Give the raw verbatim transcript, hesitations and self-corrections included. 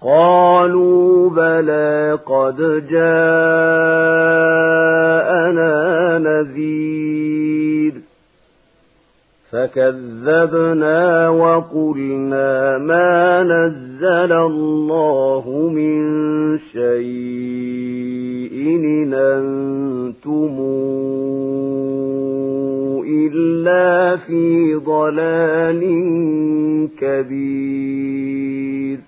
قالوا بلى قد جاءنا نذير فكذبنا وقلنا ما نزل الله من شيء إن أنتم إلا في ضلال كبير